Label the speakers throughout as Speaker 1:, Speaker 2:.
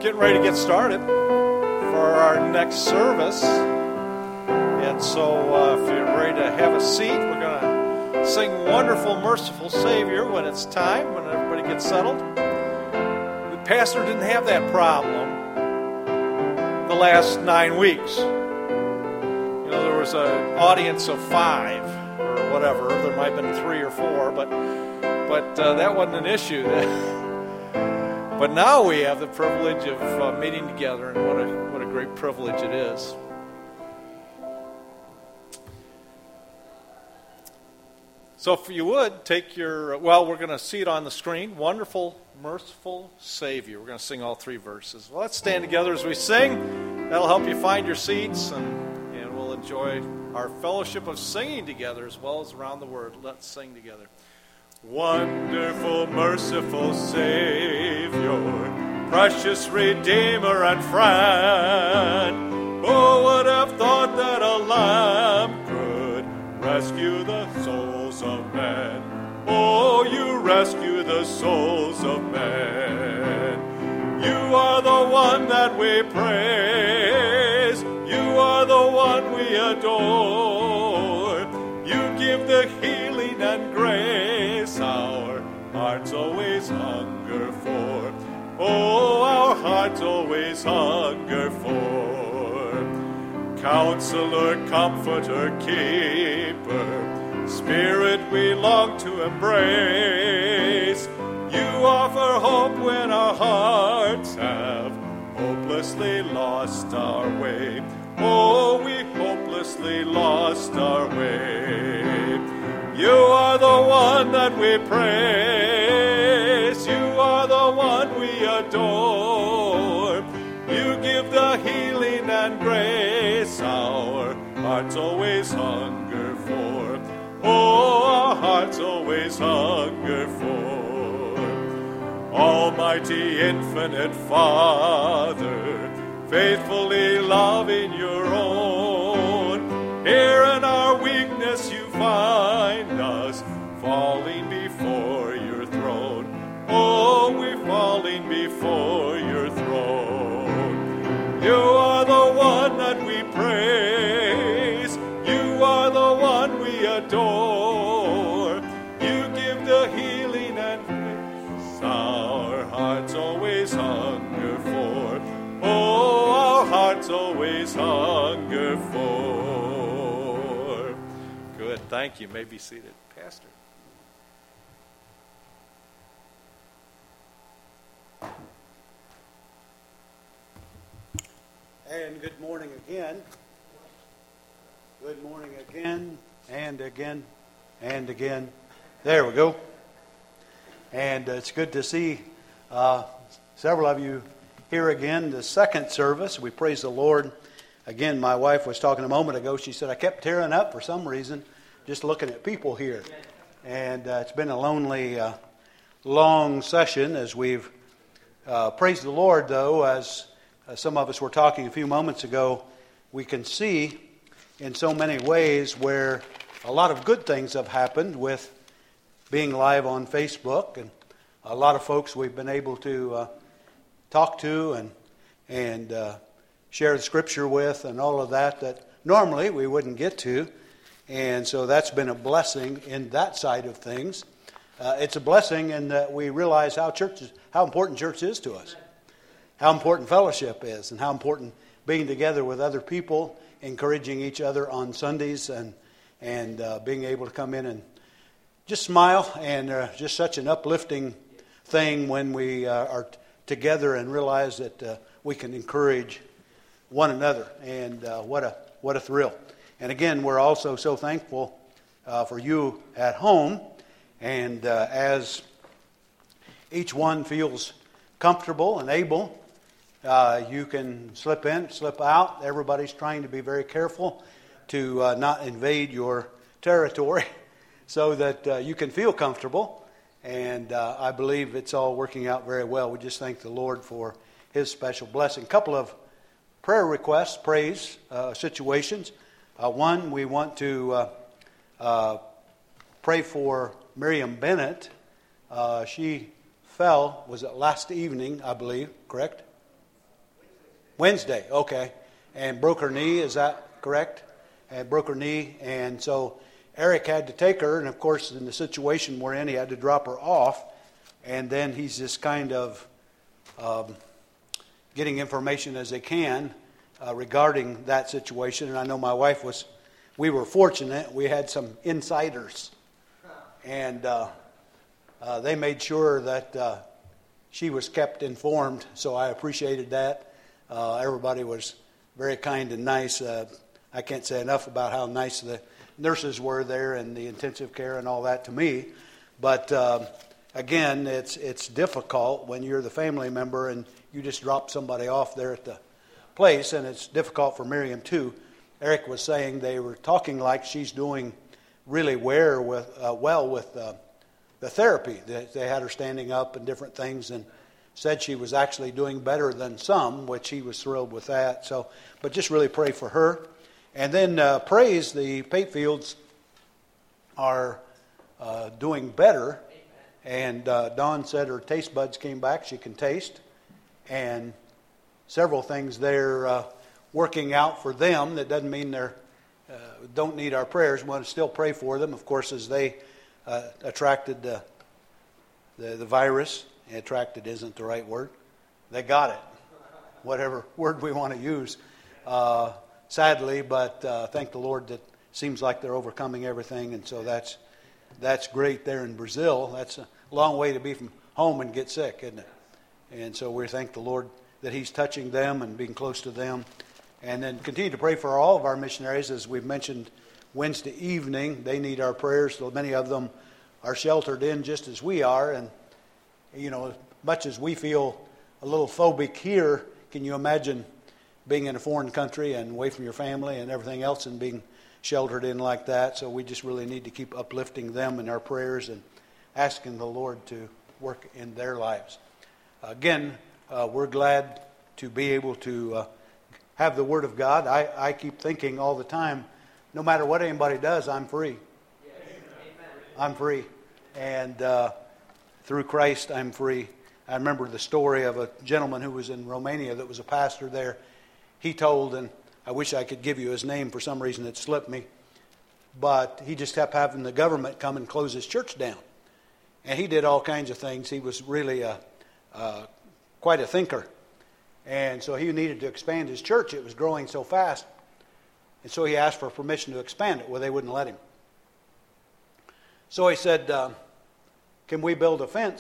Speaker 1: getting ready to get started for our next service. And so if you're ready to have a seat, we're going to sing Wonderful, Merciful Savior when it's time, when everybody gets settled. The pastor didn't have that problem the last 9 weeks. You know, there was an audience of 5 or whatever. There might have been 3 or 4, but that wasn't an issue. But now we have the privilege of meeting together, and what a great privilege it is. So if you would, take your, we're going to see it on the screen, Wonderful, Merciful Savior. We're going to sing all 3 verses. Well, let's stand together as we sing. That'll help you find your seats, and we'll enjoy our fellowship of singing together as well as around the Word. Let's sing together. Wonderful, merciful Savior, precious Redeemer and friend, who would have thought that a lamb could rescue the souls of men? Oh, you rescue the souls of men. You are the one that we praise. You are the one we adore. You give the healing and grace our hearts always hunger for. Oh, our hearts always hunger for. Counselor, Comforter, Keeper, Spirit we long to embrace. You offer hope when our hearts have hopelessly lost our way. Oh, we hopelessly lost our way. You are the one that we praise. You are the one we adore. You give the healing and grace our hearts always hunger for. Oh, our hearts always hunger for. Almighty, infinite Father, faithfully loving your own. Here in our weakness you find us, falling before your throne. Oh, we're falling before your throne. You are the one that we praise. You are the one we adore. You give the healing and grace our hearts always hunger for. Oh, our hearts always hunger for. Good, thank you. You may be seated. Pastor.
Speaker 2: And good morning again. Good morning again, and again, and again. There we go. And it's good to see several of you here again, the second service. We praise the Lord. Again, my wife was talking a moment ago. She said, I kept tearing up for some reason just looking at people here. And it's been a lonely, long session as we've praised the Lord, though, as some of us were talking a few moments ago. We can see in so many ways where a lot of good things have happened with being live on Facebook, and a lot of folks we've been able to talk to and share the Scripture with and all of that normally we wouldn't get to. And so that's been a blessing in that side of things. It's a blessing in that we realize how important church is to us, how important fellowship is, and how important being together with other people, encouraging each other on Sundays, and being able to come in and just smile, and just such an uplifting thing when we are together and realize that we can encourage one another, and what a thrill. And again, we're also so thankful for you at home, and as each one feels comfortable and able, you can slip in, slip out. Everybody's trying to be very careful to not invade your territory so that you can feel comfortable. And I believe it's all working out very well. We just thank the Lord for His special blessing. A couple of prayer requests, praise situations. One, we want to pray for Miriam Bennett. She fell, was it last evening, I believe, correct? Wednesday, okay. And broke her knee, is that correct? And broke her knee, and so Eric had to take her, and of course in the situation we're in, he had to drop her off, and then he's just kind of getting information as they can regarding that situation. And I know my wife we were fortunate, we had some insiders, and they made sure that she was kept informed, so I appreciated that. Everybody was very kind and nice. I can't say enough about how nice the nurses were there and the intensive care and all that to me. But again, it's difficult when you're the family member and you just drop somebody off there at the place, and it's difficult for Miriam too. Eric was saying they were talking like she's doing really well with the therapy. They had her standing up and different things, and said she was actually doing better than some, which he was thrilled with that. So, but just really pray for her. And then praise the Patefields are doing better. And Dawn said her taste buds came back. She can taste. And several things they're working out for them. That doesn't mean they don't need our prayers. We want to still pray for them, of course, as they attracted the virus. Attracted isn't the right word. They got it. Whatever word we want to use. Sadly, but thank the Lord that it seems like they're overcoming everything, and so that's great there in Brazil. That's a long way to be from home and get sick, isn't it? And so we thank the Lord that He's touching them and being close to them. And then continue to pray for all of our missionaries, as we've mentioned Wednesday evening. They need our prayers. So many of them are sheltered in just as we are, and you know, much as we feel a little phobic here, can you imagine being in a foreign country and away from your family and everything else and being sheltered in like that? So we just really need to keep uplifting them in our prayers and asking the Lord to work in their lives. Again, we're glad to be able to have the Word of God. I keep thinking all the time, no matter what anybody does, I'm free. I'm free. And through Christ, I'm free. I remember the story of a gentleman who was in Romania that was a pastor there. He told, and I wish I could give you his name, for some reason it slipped me, but he just kept having the government come and close his church down. And he did all kinds of things. He was really quite a thinker. And so he needed to expand his church. It was growing so fast. And so he asked for permission to expand it. Well, they wouldn't let him. So he said, can we build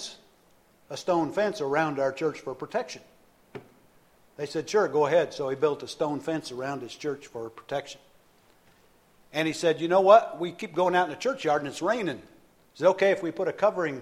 Speaker 2: a stone fence around our church for protection? They said, sure, go ahead. So he built a stone fence around his church for protection. And he said, you know what? We keep going out in the churchyard and it's raining. Is it okay if we put a covering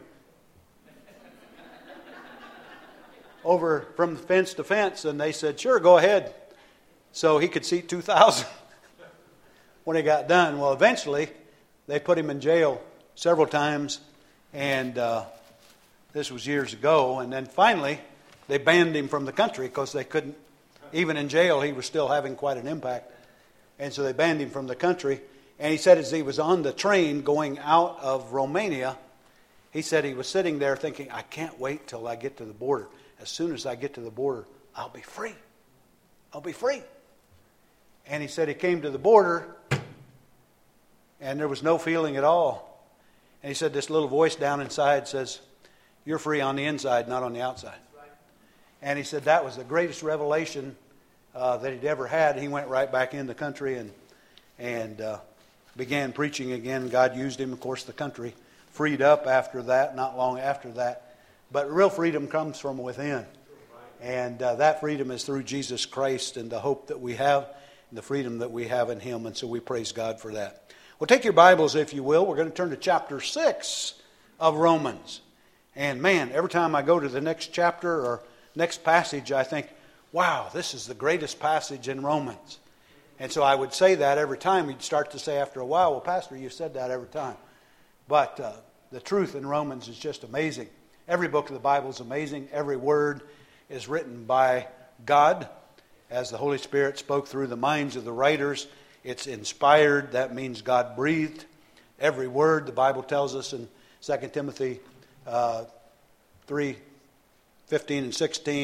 Speaker 2: over from fence to fence? And they said, sure, go ahead. So he could seat 2,000 when he got done. Well, eventually, they put him in jail several times. And this was years ago. And then finally, they banned him from the country because they couldn't, even in jail, he was still having quite an impact. And so they banned him from the country. And he said as he was on the train going out of Romania, he said he was sitting there thinking, I can't wait till I get to the border. As soon as I get to the border, I'll be free. I'll be free. And he said he came to the border and there was no feeling at all. And he said this little voice down inside says, you're free on the inside, not on the outside. And he said that was the greatest revelation that he'd ever had. He went right back in the country and began preaching again. God used him. Of course, the country freed up after that, not long after that. But real freedom comes from within. And that freedom is through Jesus Christ and the hope that we have and the freedom that we have in Him. And so we praise God for that. Well, take your Bibles, if you will. We're going to turn to chapter 6 of Romans. And man, every time I go to the next chapter or next passage, I think, wow, this is the greatest passage in Romans. And so I would say that every time. You'd start to say after a while, well, Pastor, you said that every time. But the truth in Romans is just amazing. Every book of the Bible is amazing. Every word is written by God as the Holy Spirit spoke through the minds of the writers. It's inspired. That means God breathed. Every word, the Bible tells us in 2 Timothy 3:15 and 16,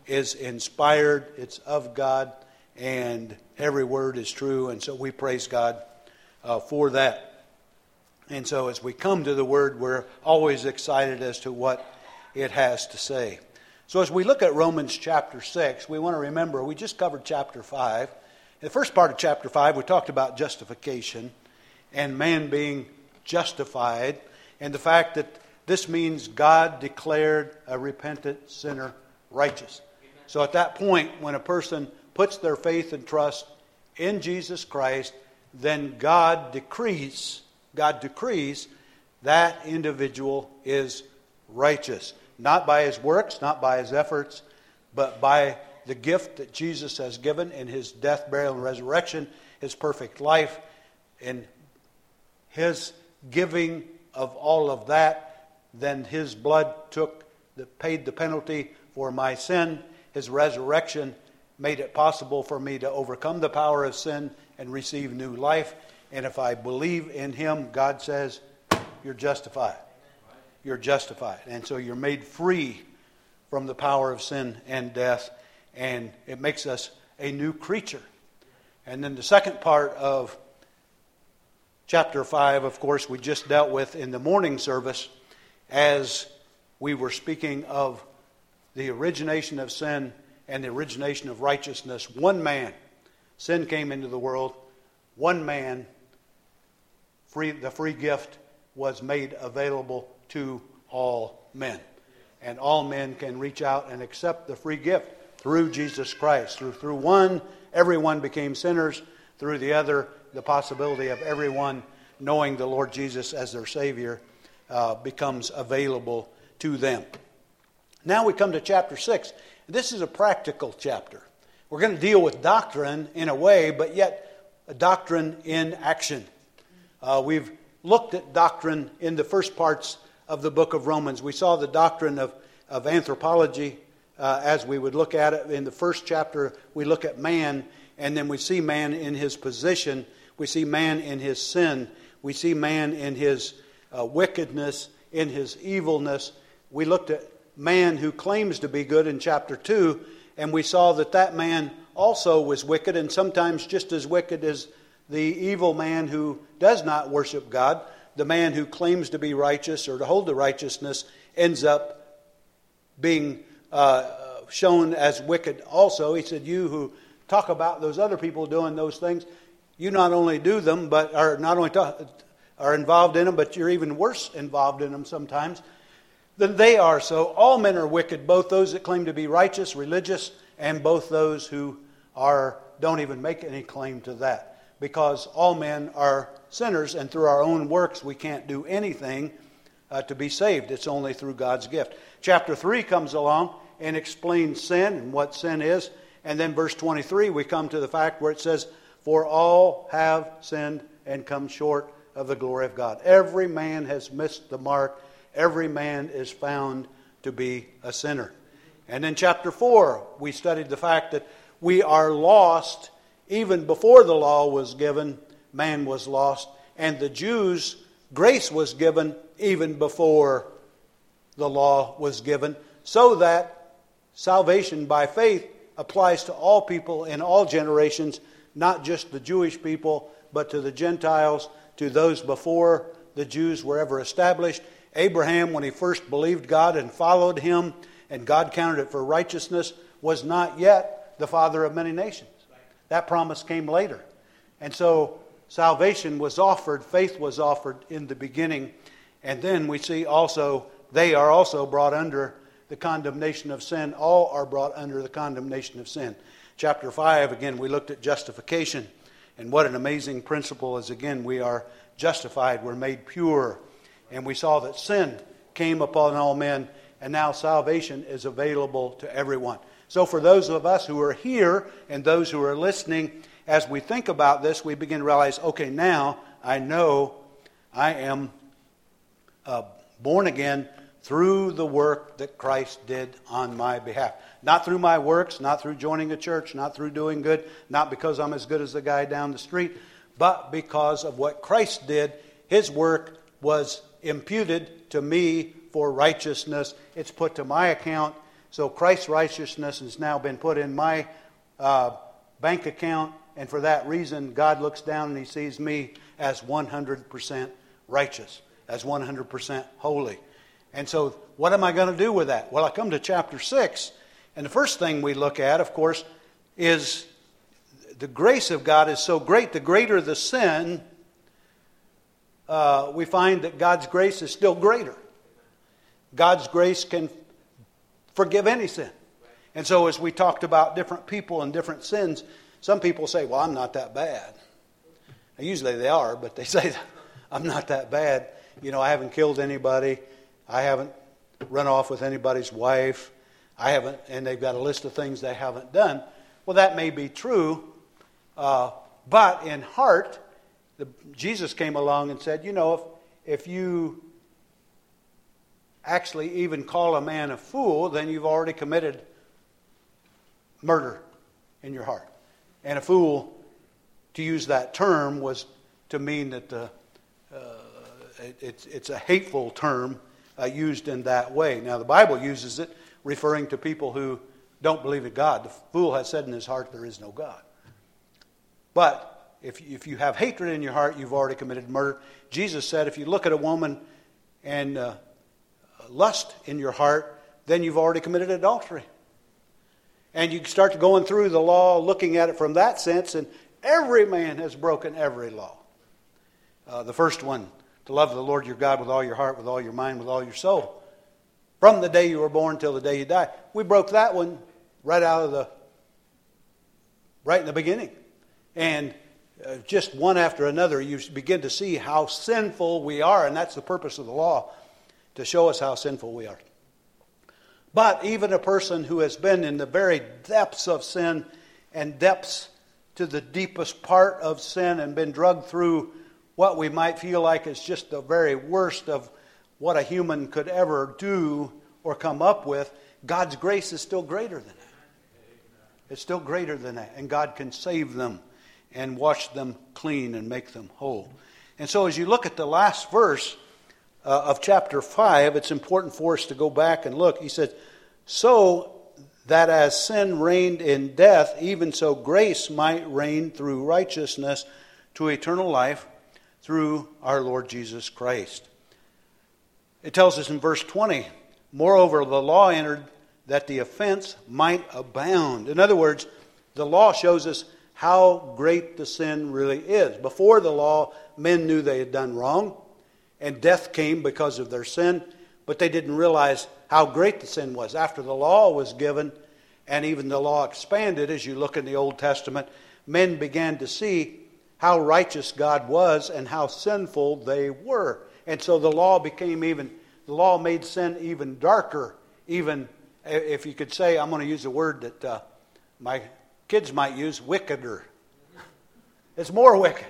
Speaker 2: is inspired, it's of God, and every word is true. And so we praise God for that. And so as we come to the Word, we're always excited as to what it has to say. So as we look at Romans chapter 6, we want to remember we just covered chapter 5. In the first part of chapter 5, we talked about justification and man being justified, and the fact that this means God declared a repentant sinner righteous. So at that point, when a person puts their faith and trust in Jesus Christ, then God decrees that individual is righteous. Not by his works, not by his efforts, but by the gift that Jesus has given in his death, burial, and resurrection, his perfect life, and his giving of all of that. Then his blood paid the penalty for my sin. His resurrection made it possible for me to overcome the power of sin and receive new life. And if I believe in him, God says, you're justified. You're justified. And so you're made free from the power of sin and death. And it makes us a new creature. And then the second part of chapter 5, of course, we just dealt with in the morning service as we were speaking of the origination of sin and the origination of righteousness. One man, sin came into the world. One man, the free gift was made available to all men. And all men can reach out and accept the free gift through Jesus Christ. Through one, everyone became sinners. Through the other, the possibility of everyone knowing the Lord Jesus as their Savior becomes available to them. Now we come to chapter 6. This is a practical chapter. We're going to deal with doctrine in a way, but yet a doctrine in action. We've looked at doctrine in the first parts of the book of Romans. We saw the doctrine of anthropology as we would look at it. In the first chapter, we look at man, and then we see man in his position. We see man in his sin. We see man in his wickedness, in his evilness. We looked at man who claims to be good in chapter 2, and we saw that man also was wicked, and sometimes just as wicked as the evil man who does not worship God. The man who claims to be righteous or to hold the righteousness ends up being shown as wicked also. He said, you who talk about those other people doing those things, you not only do them, but are not only are involved in them, but you're even worse involved in them sometimes than they are. So all men are wicked, both those that claim to be righteous, religious, and both those who don't even make any claim to that. Because all men are sinners, and through our own works we can't do anything to be saved. It's only through God's gift. Chapter 3 comes along and explains sin and what sin is. And then verse 23, we come to the fact where it says, for all have sinned and come short of the glory of God. Every man has missed the mark. Every man is found to be a sinner. And then chapter 4, we studied the fact that we are lost. Even before the law was given, man was lost. And the Jews, grace was given even before the law was given, so that salvation by faith applies to all people in all generations, not just the Jewish people, but to the Gentiles, to those before the Jews were ever established. Abraham, when he first believed God and followed him, and God counted it for righteousness, was not yet the father of many nations. That promise came later. And so salvation was offered, faith was offered in the beginning. And then we see also, they are also brought under the condemnation of sin. All are brought under the condemnation of sin. Chapter 5, again, we looked at justification. And what an amazing principle is, again, we are justified, we're made pure. And we saw that sin came upon all men, and now salvation is available to everyone. So for those of us who are here and those who are listening, as we think about this, we begin to realize, okay, now I know I am born again through the work that Christ did on my behalf. Not through my works, not through joining a church, not through doing good, not because I'm as good as the guy down the street, but because of what Christ did. His work was imputed to me for righteousness. It's put to my account. So Christ's righteousness has now been put in my bank account, and for that reason, God looks down and He sees me as 100% righteous, as 100% holy. And so what am I going to do with that? Well, I come to chapter 6, and the first thing we look at, of course, is the grace of God is so great. The greater the sin, we find that God's grace is still greater. God's grace can forgive any sin. And so as we talked about different people and different sins, some people say, well, I'm not that bad. Now, usually they are, but they say, I'm not that bad. You know, I haven't killed anybody. I haven't run off with anybody's wife. I haven't, and they've got a list of things they haven't done. Well, that may be true, but in heart, Jesus came along and said, you know, if you actually even call a man a fool, then you've already committed murder in your heart. And a fool, to use that term, was to mean that it's a hateful term used in that way. Now, the Bible uses it referring to people who don't believe in God. The fool has said in his heart, there is no God. But if you have hatred in your heart, you've already committed murder. Jesus said, if you look at a woman and lust in your heart, then you've already committed adultery. And you start going through the law, looking at it from that sense, and every man has broken every law. The first one, to love the Lord your God with all your heart, with all your mind, with all your soul. From the day you were born till the day you die. We broke that one right in the beginning. And just one after another, you begin to see how sinful we are. And that's the purpose of the law, to show us how sinful we are. But even a person who has been in the very depths of sin and depths to the deepest part of sin and been drugged through what we might feel like is just the very worst of what a human could ever do or come up with, God's grace is still greater than that. It's still greater than that. And God can save them and wash them clean and make them whole. And so as you look at the last verse of chapter 5, it's important for us to go back and look. He says, so that as sin reigned in death, even so grace might reign through righteousness to eternal life through our Lord Jesus Christ. It tells us in verse 20, moreover, the law entered that the offense might abound. In other words, the law shows us how great the sin really is. Before the law, men knew they had done wrong, and death came because of their sin, but they didn't realize how great the sin was. After the law was given, and even the law expanded, as you look in the Old Testament, men began to see how righteous God was and how sinful they were. And so the law made sin even darker, even, if you could say, I'm going to use a word that my kids might use, wickeder. It's more wicked.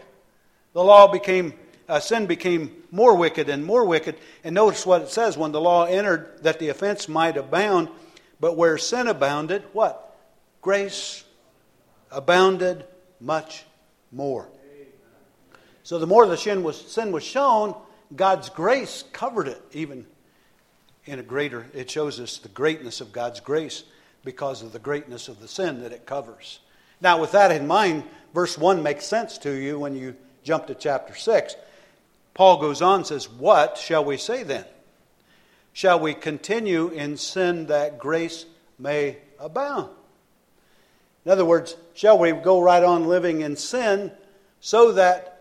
Speaker 2: Sin became more wicked and more wicked. And notice what it says, when the law entered, that the offense might abound. But where sin abounded, what? Grace abounded much more. So the more the sin was shown, God's grace covered it even in a greater. It shows us the greatness of God's grace because of the greatness of the sin that it covers. Now, with that in mind, verse 1 makes sense to you when you jump to chapter 6. Paul goes on and says, what shall we say then? Shall we continue in sin that grace may abound? In other words, shall we go right on living in sin so that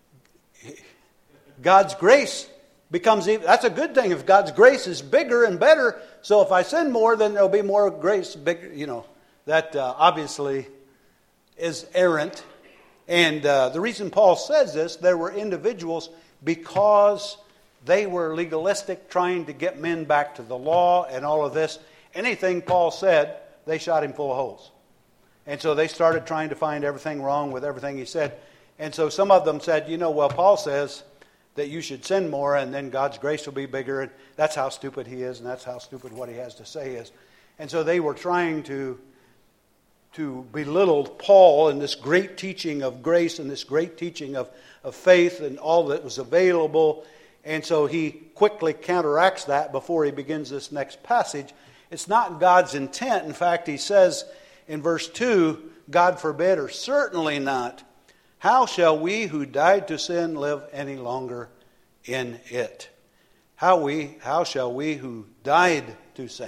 Speaker 2: God's grace becomes even... That's a good thing if God's grace is bigger and better. So if I sin more, then there'll be more grace. Bigger, that obviously is errant. And the reason Paul says this, there were individuals, because they were legalistic, trying to get men back to the law and all of this. Anything Paul said, they shot him full of holes. And so they started trying to find everything wrong with everything he said. And so some of them said, well, Paul says that you should sin more and then God's grace will be bigger. And that's how stupid he is, and that's how stupid what he has to say is. And so they were trying to belittle Paul in this great teaching of grace and this great teaching of faith and all that was available. And so he quickly counteracts that before he begins this next passage. It's not God's intent. In fact, he says in verse 2, God forbid, or certainly not. How shall we who died to sin live any longer in it? How shall we who died to sin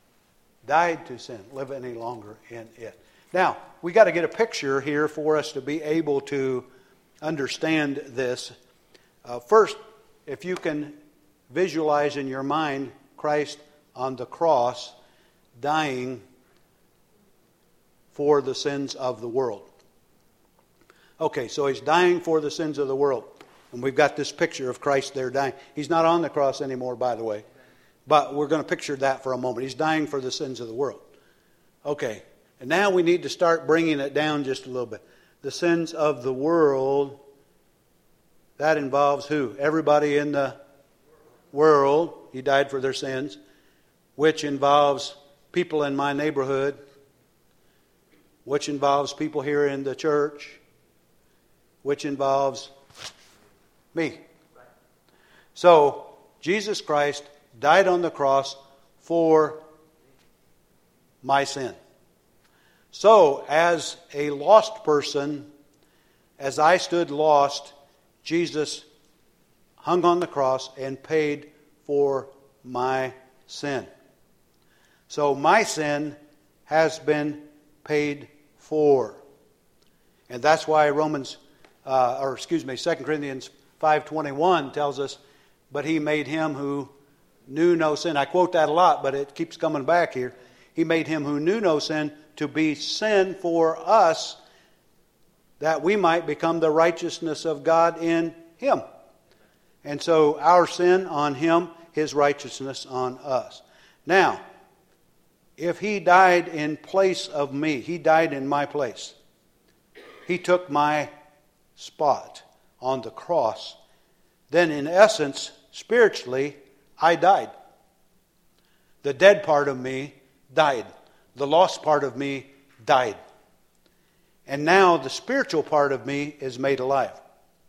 Speaker 2: live any longer in it? Now, we got to get a picture here for us to be able to understand this. First, if you can visualize in your mind Christ on the cross dying for the sins of the world. Okay, so he's dying for the sins of the world. And we've got this picture of Christ there dying. He's not on the cross anymore, by the way. But we're going to picture that for a moment. He's dying for the sins of the world. Okay, and now we need to start bringing it down just a little bit. The sins of the world, that involves who? Everybody in the world. He died for their sins. Which involves people in my neighborhood. Which involves people here in the church. Which involves me. So, Jesus Christ died on the cross for my sin. So, as a lost person, as I stood lost, Jesus hung on the cross and paid for my sin. So, my sin has been paid for. And that's why 2 Corinthians 5:21 tells us, but he made him who knew no sin. I quote that a lot, but it keeps coming back here. He made him who knew no sin to be sin for us, that we might become the righteousness of God in him. And so our sin on him, his righteousness on us. Now, if he died in place of me, he died in my place. He took my spot on the cross, then in essence, spiritually, I died. The dead part of me died. The lost part of me died. And now the spiritual part of me is made alive.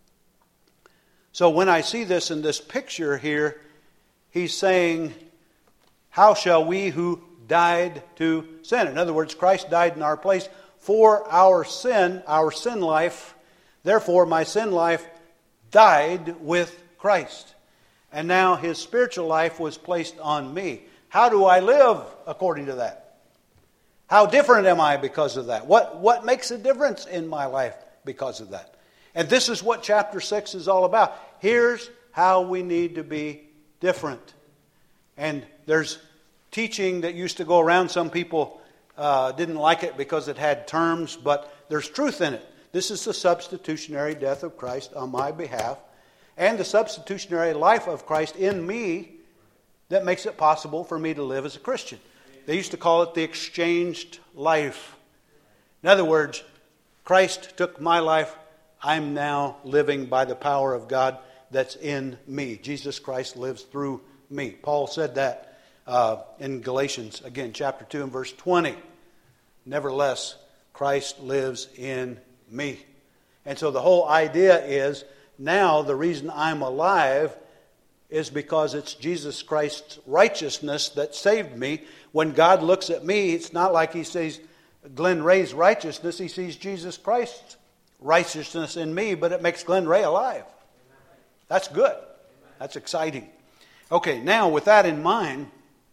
Speaker 2: So when I see this in this picture here, he's saying, how shall we who died to sin? In other words, Christ died in our place for our sin life. Therefore, my sin life died with Christ. And now his spiritual life was placed on me. How do I live according to that? How different am I because of that? What makes a difference in my life because of that? And this is what chapter 6 is all about. Here's how we need to be different. And there's teaching that used to go around. Some people didn't like it because it had terms, but there's truth in it. This is the substitutionary death of Christ on my behalf and the substitutionary life of Christ in me that makes it possible for me to live as a Christian. They used to call it the exchanged life. In other words, Christ took my life. I'm now living by the power of God that's in me. Jesus Christ lives through me. Paul said that in Galatians, again, chapter 2 and verse 20. Nevertheless, Christ lives in me. And so the whole idea is, now the reason I'm alive is because it's Jesus Christ's righteousness that saved me. When God looks at me, it's not like he sees Glenn Ray's righteousness. He sees Jesus Christ's righteousness in me, but it makes Glenn Ray alive. That's good. That's exciting. Okay, now with that in mind,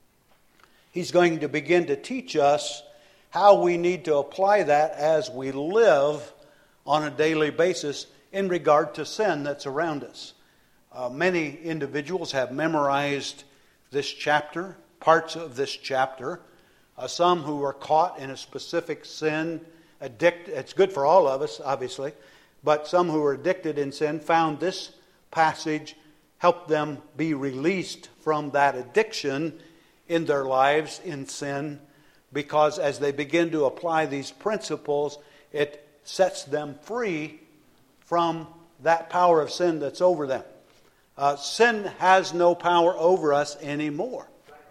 Speaker 2: he's going to begin to teach us how we need to apply that as we live on a daily basis in regard to sin that's around us. Many individuals have memorized this chapter, parts of this chapter. Some who are caught in a specific sin, it's good for all of us, obviously, but some who are addicted in sin found this passage helped them be released from that addiction in their lives in sin, because as they begin to apply these principles, it sets them free from that power of sin that's over them. Sin has no power over us anymore.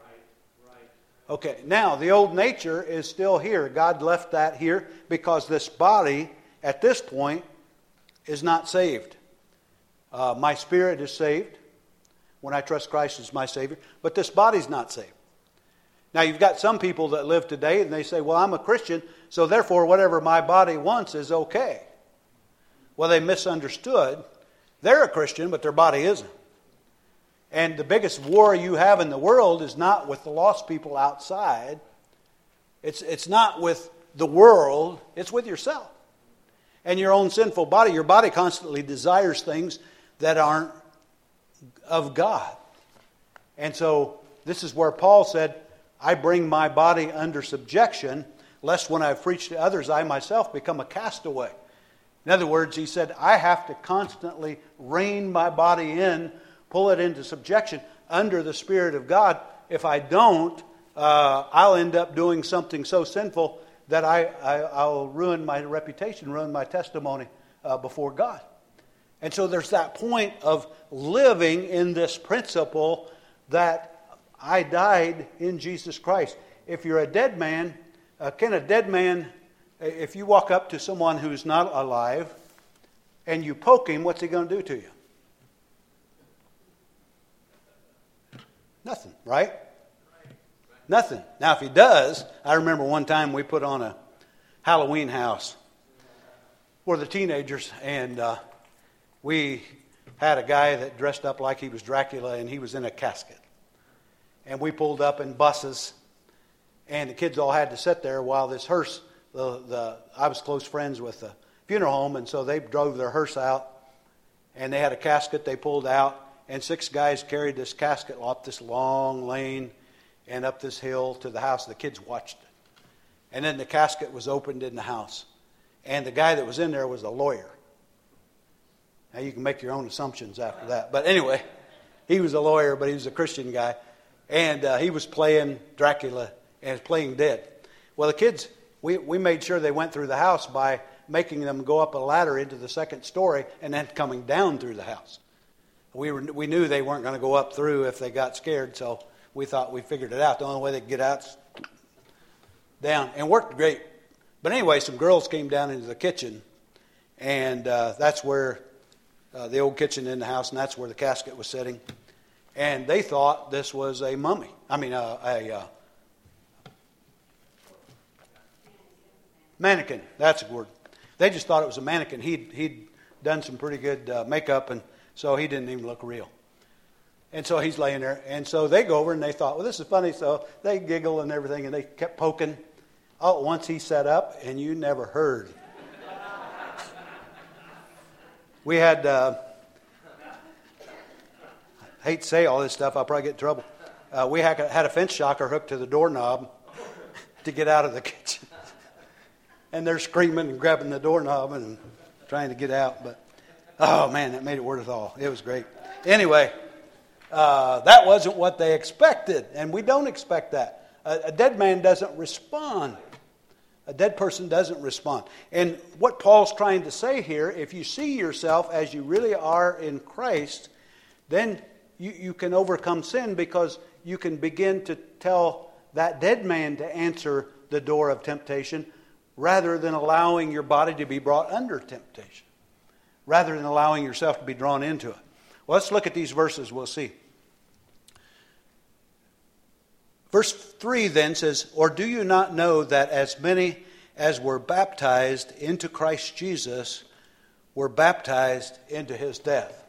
Speaker 2: Okay, now the old nature is still here. God left that here because this body, at this point, is not saved. My spirit is saved when I trust Christ as my Savior, but this body's not saved. Now, you've got some people that live today and they say, well, I'm a Christian, so therefore whatever my body wants is okay. Well, they misunderstood. They're a Christian, but their body isn't. And the biggest war you have in the world is not with the lost people outside. It's not with the world. It's with yourself. And your own sinful body. Your body constantly desires things that aren't of God. And so this is where Paul said, I bring my body under subjection, lest when I preach to others, I myself become a castaway. In other words, he said, I have to constantly rein my body in, pull it into subjection under the Spirit of God. If I don't, I'll end up doing something so sinful that I'll ruin my reputation, ruin my testimony before God. And so there's that point of living in this principle that I died in Jesus Christ. If you're a dead man, if you walk up to someone who's not alive and you poke him, what's he going to do to you? Nothing, right? Nothing. Now, if he does, I remember one time we put on a Halloween house for the teenagers, and we had a guy that dressed up like he was Dracula, and he was in a casket. And we pulled up in buses, and the kids all had to sit there while this hearse, I was close friends with the funeral home, and so they drove their hearse out, and they had a casket they pulled out, and 6 guys carried this casket up this long lane and up this hill to the house. The kids watched it. And then the casket was opened in the house. And the guy that was in there was a lawyer. Now you can make your own assumptions after that. But anyway, he was a lawyer, but he was a Christian guy. And he was playing Dracula and playing dead. Well, the kids, we made sure they went through the house by making them go up a ladder into the 2nd story and then coming down through the house. We knew they weren't going to go up through if they got scared, so we thought we figured it out. The only way they could get out is down. And worked great. But anyway, some girls came down into the kitchen, and that's where the old kitchen in the house, and that's where the casket was sitting. And they thought this was a mummy. A mannequin. That's a word. They just thought it was a mannequin. He'd done some pretty good makeup, and so he didn't even look real. And so he's laying there. And so they go over and they thought, well, this is funny. So they giggle and everything, and they kept poking. All at once he sat up, and you never heard. We had, I hate to say all this stuff, I'll probably get in trouble. We had a fence shocker hooked to the doorknob to get out of the kitchen. And they're screaming and grabbing the doorknob and trying to get out. But, oh man, that made it worth it all. It was great. Anyway, that wasn't what they expected. And we don't expect that. A dead man doesn't respond. A dead person doesn't respond. And what Paul's trying to say here, if you see yourself as you really are in Christ, then you can overcome sin because you can begin to tell that dead man to answer the door of temptation rather than allowing your body to be brought under temptation, rather than allowing yourself to be drawn into it. Well, let's look at these verses. We'll see. Verse 3 then says, or do you not know that as many as were baptized into Christ Jesus were baptized into his death?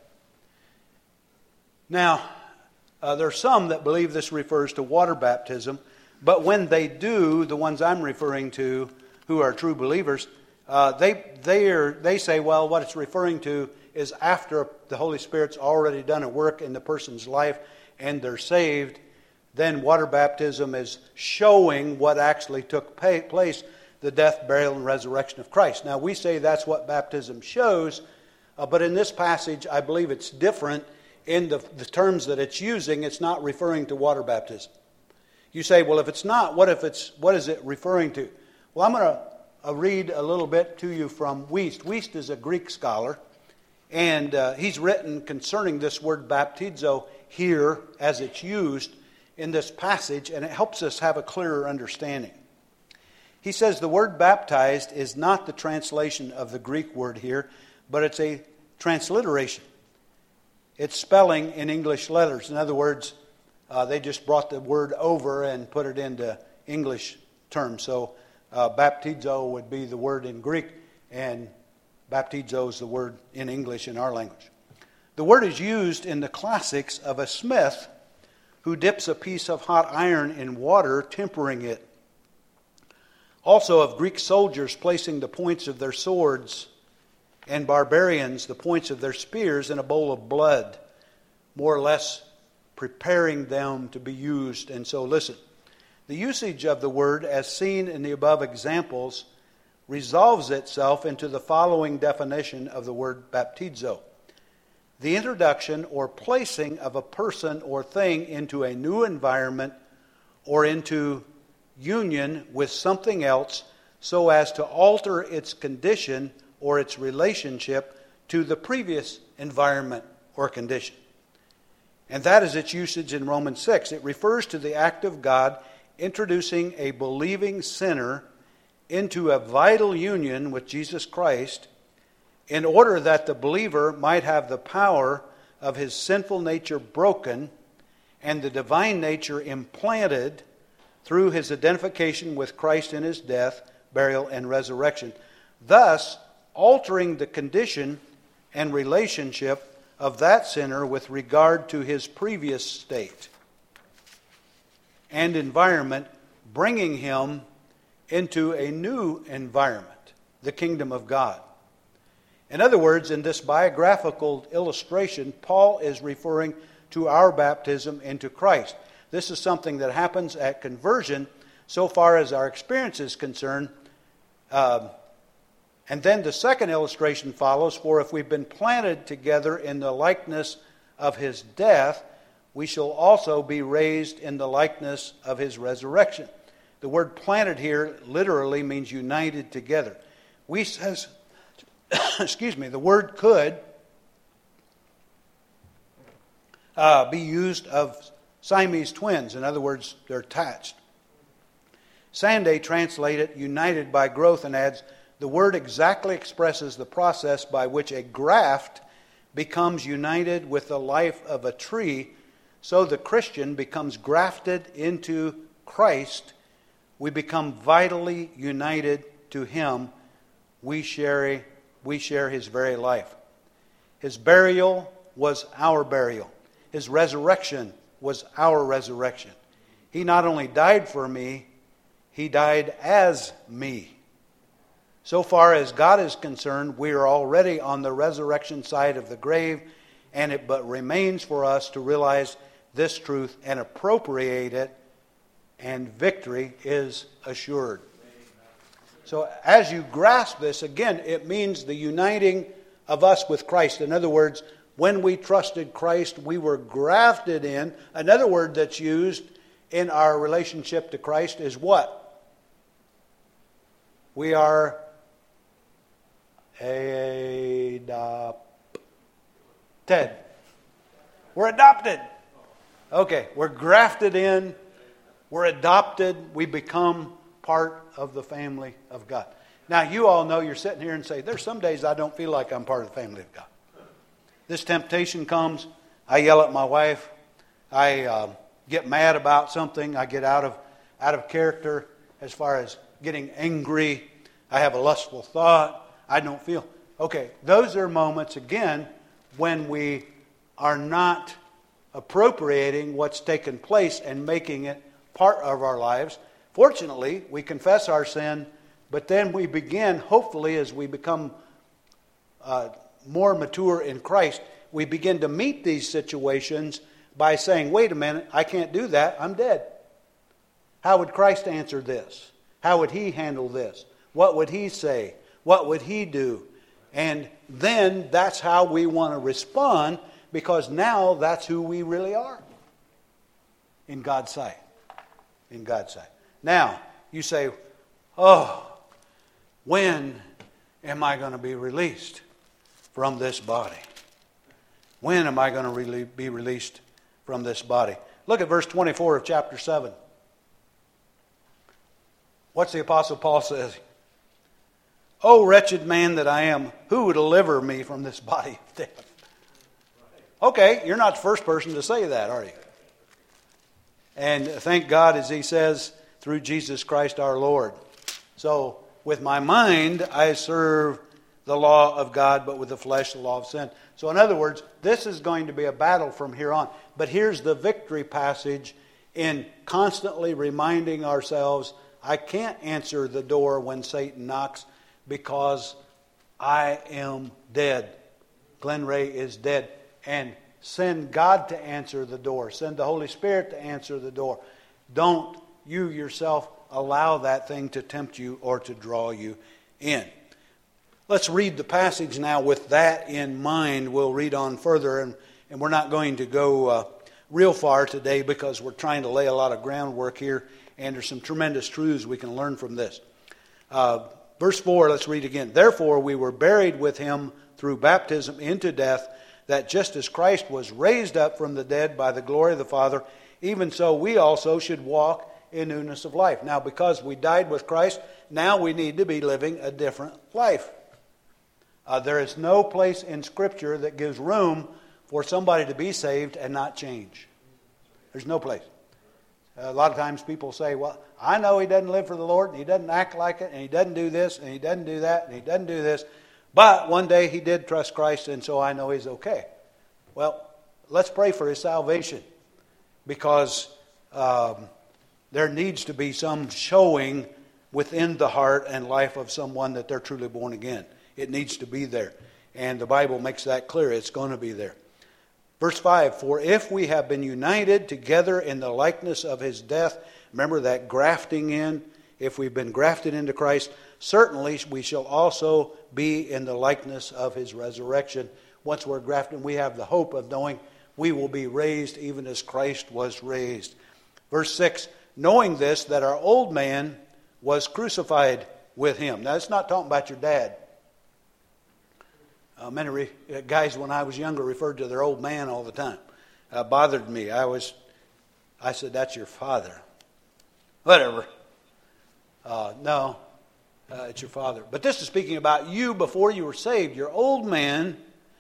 Speaker 2: Now, there are some that believe this refers to water baptism, but when they do, the ones I'm referring to who are true believers, they say, well, what it's referring to is after the Holy Spirit's already done a work in the person's life and they're saved, then water baptism is showing what actually took place, the death, burial, and resurrection of Christ. Now, we say that's what baptism shows, but in this passage, I believe it's different in the terms that it's using. It's not referring to water baptism. You say, well, if it's not, what is it referring to? Well, I'm going to read a little bit to you from Wuest. Wuest is a Greek scholar, and he's written concerning this word baptizo here as it's used in this passage, and it helps us have a clearer understanding. He says the word baptized is not the translation of the Greek word here, but it's a transliteration. It's spelling in English letters. In other words, They just brought the word over and put it into English terms. So baptizo would be the word in Greek, and baptizo is the word in English in our language. The word is used in the classics of a smith who dips a piece of hot iron in water, tempering it. Also of Greek soldiers placing the points of their swords, and barbarians the points of their spears in a bowl of blood, more or less preparing them to be used. And so listen, the usage of the word as seen in the above examples resolves itself into the following definition of the word baptizo. The introduction or placing of a person or thing into a new environment or into union with something else so as to alter its condition or its relationship to the previous environment or condition. And that is its usage in Romans 6. It refers to the act of God introducing a believing sinner into a vital union with Jesus Christ in order that the believer might have the power of his sinful nature broken and the divine nature implanted through his identification with Christ in his death, burial, and resurrection, thus altering the condition and relationship of that sinner with regard to his previous state and environment, bringing him into a new environment, the kingdom of God. In other words, in this biographical illustration, Paul is referring to our baptism into Christ. This is something that happens at conversion so far as our experience is concerned. And then the second illustration follows, for if we've been planted together in the likeness of his death, we shall also be raised in the likeness of his resurrection. The word planted here literally means united together. The word could be used of Siamese twins. In other words, they're attached. Sanday translated united by growth and adds, the word exactly expresses the process by which a graft becomes united with the life of a tree. So the Christian becomes grafted into Christ. We become vitally united to him. We share his very life. His burial was our burial. His resurrection was our resurrection. He not only died for me, he died as me. So far as God is concerned, we are already on the resurrection side of the grave, and it but remains for us to realize this truth and appropriate it, and victory is assured. So as you grasp this, again, it means the uniting of us with Christ. In other words, when we trusted Christ, we were grafted in. Another word that's used in our relationship to Christ is what? We are adopted. We're adopted. Okay, we're grafted in. We're adopted. We become part of the family of God. Now, you all know, you're sitting here and say, there's some days I don't feel like I'm part of the family of God. This temptation comes. I yell at my wife. I get mad about something. I get out of character as far as getting angry. I have a lustful thought. I don't feel. Okay, those are moments, again, when we are not appropriating what's taken place and making it part of our lives. Fortunately, we confess our sin, but then we begin, hopefully, as we become more mature in Christ, we begin to meet these situations by saying, wait a minute, I can't do that, I'm dead. How would Christ answer this? How would he handle this? What would he say? What would he do? And then that's how we want to respond, because now that's who we really are in God's sight. In God's sight. Now, you say, oh, when am I going to be released from this body? When am I going to be released from this body? Look at verse 24 of chapter 7. What's the Apostle Paul says? Oh, wretched man that I am, who would deliver me from this body of death? Okay, you're not the first person to say that, are you? And thank God, as he says, through Jesus Christ our Lord. So, with my mind, I serve the law of God, but with the flesh, the law of sin. So, in other words, this is going to be a battle from here on. But here's the victory passage in constantly reminding ourselves, I can't answer the door when Satan knocks because I am dead. Glen Ray is dead. And send God to answer the door. Send the Holy Spirit to answer the door. Don't you yourself allow that thing to tempt you or to draw you in. Let's read the passage now with that in mind. We'll read on further, and we're not going to go real far today because we're trying to lay a lot of groundwork here, and there's some tremendous truths we can learn from this. Verse 4, let's read again. Therefore we were buried with him through baptism into death, that just as Christ was raised up from the dead by the glory of the Father, even so we also should walk in newness of life. Now, because we died with Christ, now we need to be living a different life. There is no place in Scripture that gives room for somebody to be saved and not change. There's no place. A lot of times people say, well, I know he doesn't live for the Lord, and he doesn't act like it, and he doesn't do this, and he doesn't do that, and he doesn't do this. But one day he did trust Christ, and so I know he's okay. Well, let's pray for his salvation, because there needs to be some showing within the heart and life of someone that they're truly born again. It needs to be there. And the Bible makes that clear. It's going to be there. Verse 5, for if we have been united together in the likeness of his death, remember that grafting in, if we've been grafted into Christ, certainly we shall also be in the likeness of his resurrection. Once we're grafted, we have the hope of knowing we will be raised even as Christ was raised. Verse 6, knowing this, that our old man was crucified with him. Now, it's not talking about your dad. Many guys, when I was younger, referred to their old man all the time. Bothered me. I said, that's your father. Whatever. No, it's your father. But this is speaking about you before you were saved. Your old man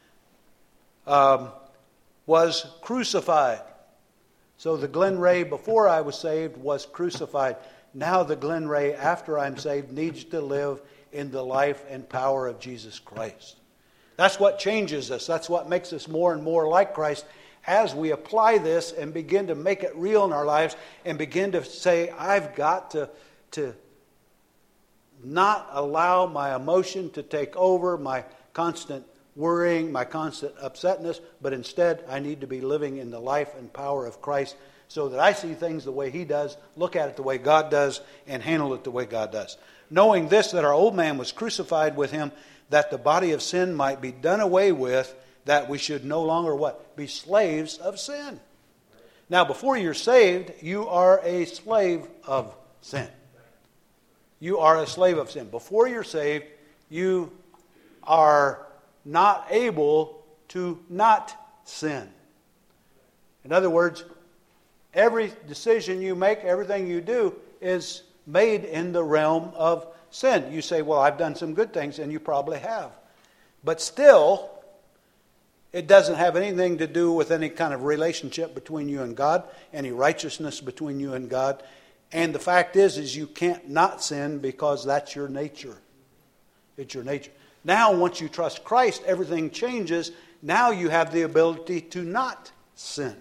Speaker 2: was crucified. So the Glen Ray before I was saved was crucified. Now the Glen Ray after I'm saved needs to live in the life and power of Jesus Christ. That's what changes us. That's what makes us more and more like Christ as we apply this and begin to make it real in our lives and begin to say, I've got to not allow my emotion to take over, my constant worrying, my constant upsetness, but instead I need to be living in the life and power of Christ so that I see things the way he does, look at it the way God does, and handle it the way God does. Knowing this, that our old man was crucified with him, that the body of sin might be done away with, that we should no longer what? Be slaves of sin. Now, before you're saved, you are a slave of sin. You are a slave of sin. Before you're saved, you are not able to not sin. In other words, every decision you make, everything you do is made in the realm of sin. You say, well, I've done some good things, and you probably have. But still, it doesn't have anything to do with any kind of relationship between you and God, any righteousness between you and God. And the fact is you can't not sin because that's your nature. It's your nature. Now, once you trust Christ, everything changes. Now you have the ability to not sin.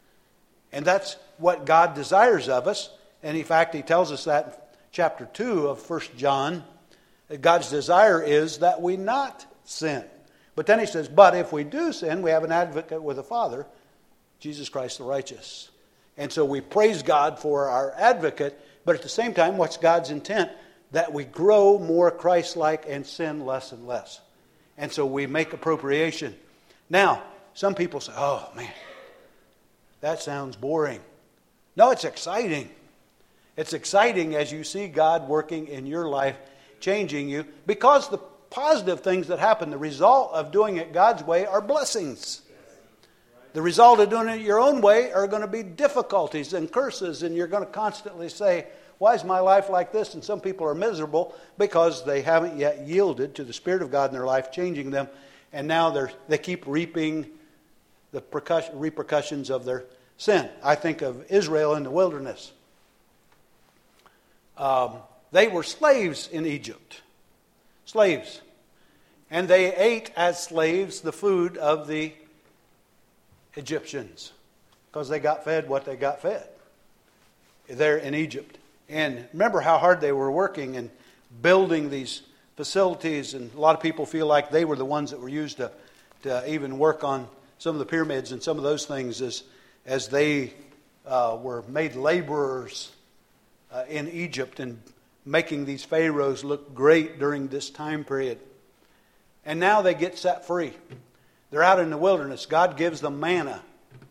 Speaker 2: And that's what God desires of us. And in fact, he tells us that in chapter 2 of 1 John. That God's desire is that we not sin. But then he says, but if we do sin, we have an advocate with the Father, Jesus Christ the righteous. And so we praise God for our advocate, but at the same time, what's God's intent? That we grow more Christ-like and sin less and less. And so we make appropriation. Now, some people say, oh man, that sounds boring. No, it's exciting. It's exciting as you see God working in your life, changing you, because the positive things that happen, the result of doing it God's way are blessings. The result of doing it your own way are going to be difficulties and curses, and you're going to constantly say, why is my life like this? And some people are miserable because they haven't yet yielded to the Spirit of God in their life, changing them, and now they keep reaping the repercussions of their sin. I think of Israel in the wilderness. They were slaves in Egypt. Slaves. And they ate as slaves the food of the Egyptians. Because they got fed what they got fed there in Egypt. And remember how hard they were working and building these facilities. And a lot of people feel like they were the ones that were used to even work on some of the pyramids and some of those things as they were made laborers in Egypt and making these pharaohs look great during this time period. And now they get set free. They're out in the wilderness. God gives them manna.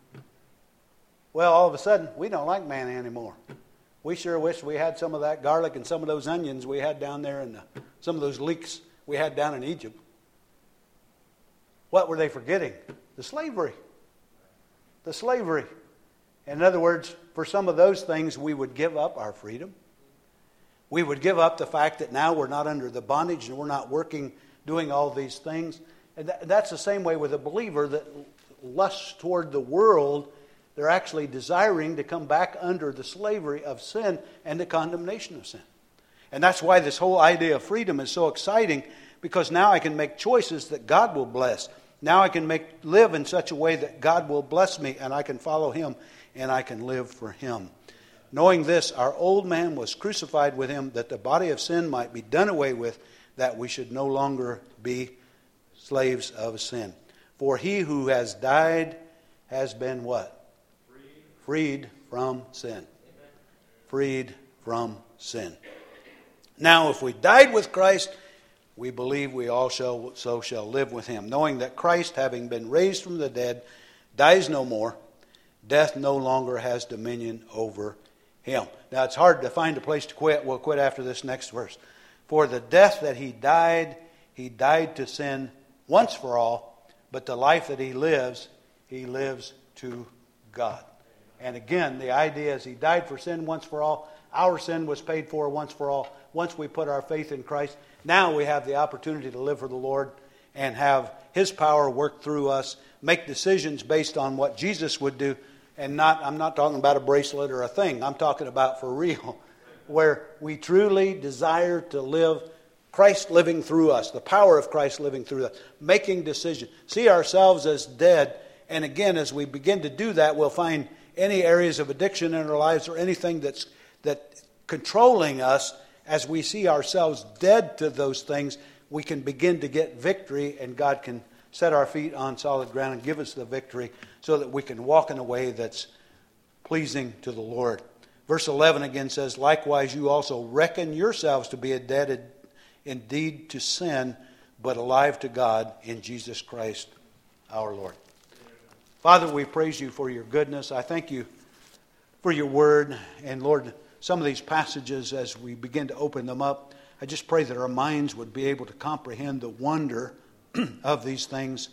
Speaker 2: Well, all of a sudden, we don't like manna anymore. We sure wish we had some of that garlic and some of those onions we had down there and some of those leeks we had down in Egypt. What were they forgetting? The slavery. The slavery. In other words, for some of those things, we would give up our freedom. We would give up the fact that now we're not under the bondage and we're not working, doing all these things. And that's the same way with a believer that lusts toward the world. They're actually desiring to come back under the slavery of sin and the condemnation of sin. And that's why this whole idea of freedom is so exciting, because now I can make choices that God will bless. Now I can live in such a way that God will bless me, and I can follow Him, and I can live for Him. Knowing this, our old man was crucified with Him, that the body of sin might be done away with, that we should no longer be slaves of sin. For he who has died has been what? Freed from sin. Freed from sin. Now, if we died with Christ, we believe we also shall live with Him, knowing that Christ, having been raised from the dead, dies no more. Death no longer has dominion over Him. Now, it's hard to find a place to quit. We'll quit after this next verse. For the death that He died to sin once for all, but the life that He lives to God. And again, the idea is He died for sin once for all. Our sin was paid for once for all. Once we put our faith in Christ, now we have the opportunity to live for the Lord and have His power work through us, make decisions based on what Jesus would do. And I'm not talking about a bracelet or a thing. I'm talking about for real, where we truly desire to live, Christ living through us, the power of Christ living through us, making decisions, see ourselves as dead. And again, as we begin to do that, we'll find any areas of addiction in our lives or anything that's controlling us. As we see ourselves dead to those things, we can begin to get victory, and God can set our feet on solid ground and give us the victory so that we can walk in a way that's pleasing to the Lord. Verse 11 again says, likewise you also reckon yourselves to be indebted indeed to sin, but alive to God in Jesus Christ our Lord. Father, we praise You for Your goodness. I thank You for Your word. And Lord, some of these passages, as we begin to open them up, I just pray that our minds would be able to comprehend the wonder of these things.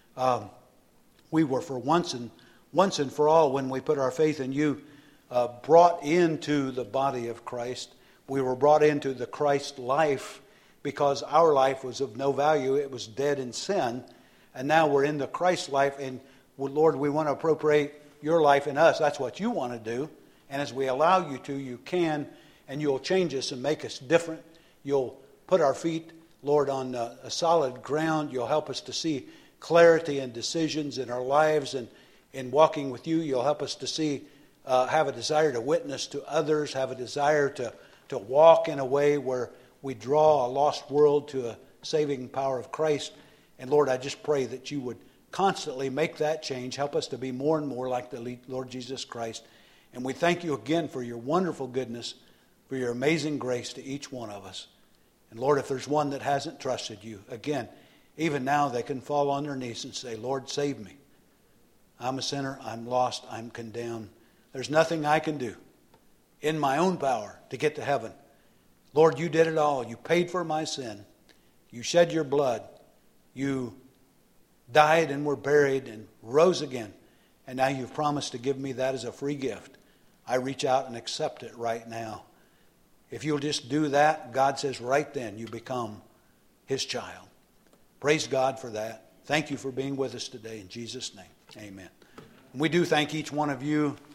Speaker 2: We were for once and for all, when we put our faith in You, brought into the body of Christ. We were brought into the Christ life because our life was of no value. It was dead in sin. And now we're in the Christ life. And Lord, we want to appropriate Your life in us. That's what You want to do. And as we allow You to, You can. And You'll change us and make us different. You'll put our feet, Lord, on a solid ground. You'll help us to see clarity and decisions in our lives. And in walking with You, You'll help us to see, have a desire to witness to others, have a desire to walk in a way where we draw a lost world to a saving power of Christ. And Lord, I just pray that You would constantly make that change. Help us to be more and more like the Lord Jesus Christ. And we thank You again for Your wonderful goodness, for Your amazing grace to each one of us. And Lord, if there's one that hasn't trusted You, again, even now they can fall on their knees and say, Lord, save me. I'm a sinner. I'm lost. I'm condemned. There's nothing I can do in my own power to get to heaven. Lord, You did it all. You paid for my sin. You shed Your blood. You died and were buried and rose again. And now You've promised to give me that as a free gift. I reach out and accept it right now. If you'll just do that, God says right then you become His child. Praise God for that. Thank You for being with us today. In Jesus' name, amen. We do thank each one of you